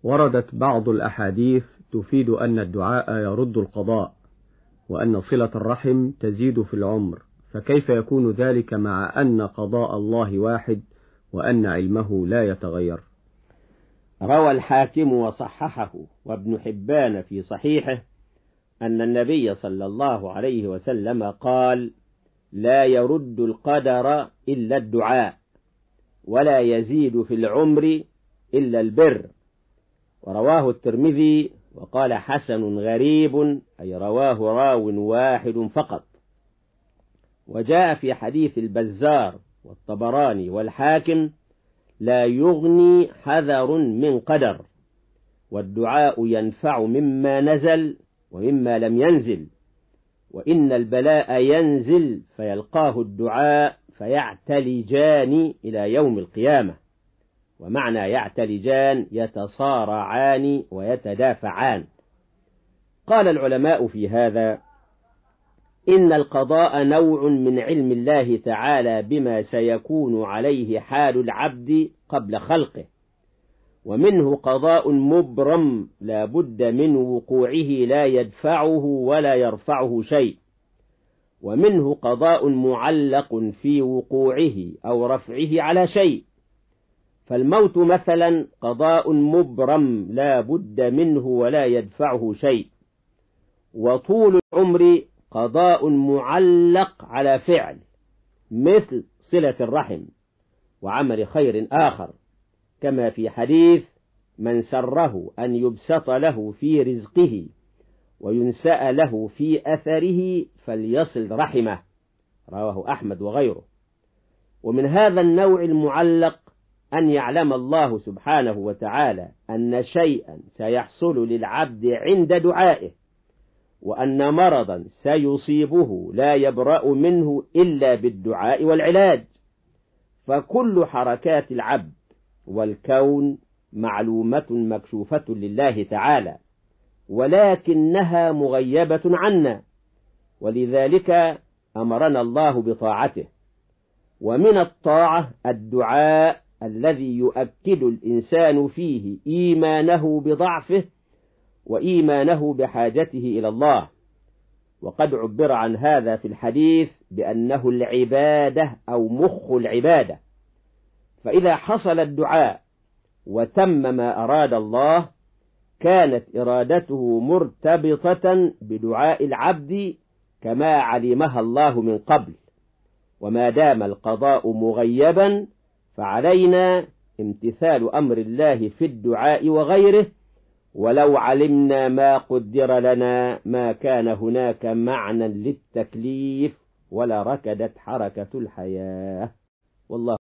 وردت بعض الأحاديث تفيد أن الدعاء يرد القضاء، وأن صلة الرحم تزيد في العمر، فكيف يكون ذلك مع أن قضاء الله واحد وأن علمه لا يتغير؟ روى الحاكم وصححه وابن حبان في صحيحه أن النبي صلى الله عليه وسلم قال: لا يرد القدر إلا الدعاء، ولا يزيد في العمر إلا البر. ورواه الترمذي وقال: حسن غريب، أي رواه راو واحد فقط. وجاء في حديث البزار والطبراني والحاكم: لا يغني حذر من قدر، والدعاء ينفع مما نزل ومما لم ينزل، وإن البلاء ينزل فيلقاه الدعاء فيعتلجان إلى يوم القيامة. ومعنى يعتلجان يتصارعان ويتدافعان. قال العلماء في هذا: إن القضاء نوع من علم الله تعالى بما سيكون عليه حال العبد قبل خلقه، ومنه قضاء مبرم لا بد من وقوعه لا يدفعه ولا يرفعه شيء، ومنه قضاء معلق في وقوعه أو رفعه على شيء. فالموت مثلا قضاء مبرم لا بد منه ولا يدفعه شيء، وطول العمر قضاء معلق على فعل مثل صلة الرحم وعمل خير آخر، كما في حديث: من سره أن يبسط له في رزقه وينسأ له في أثره فليصل رحمه، رواه أحمد وغيره. ومن هذا النوع المعلق أن يعلم الله سبحانه وتعالى أن شيئا سيحصل للعبد عند دعائه، وأن مرضا سيصيبه لا يبرأ منه إلا بالدعاء والعلاج. فكل حركات العبد والكون معلومة مكشوفة لله تعالى، ولكنها مغيبة عنا، ولذلك أمرنا الله بطاعته. ومن الطاعة الدعاء الذي يؤكد الإنسان فيه إيمانه بضعفه وإيمانه بحاجته إلى الله. وقد عبر عن هذا في الحديث بأنه العبادة أو مخ العبادة. فإذا حصل الدعاء وتم ما أراد الله، كانت إرادته مرتبطة بدعاء العبد كما علمها الله من قبل. وما دام القضاء مغيبا فعلينا امتثال أمر الله في الدعاء وغيره، ولو علمنا ما قدر لنا ما كان هناك معنى للتكليف ولا ركدت حركة الحياة. والله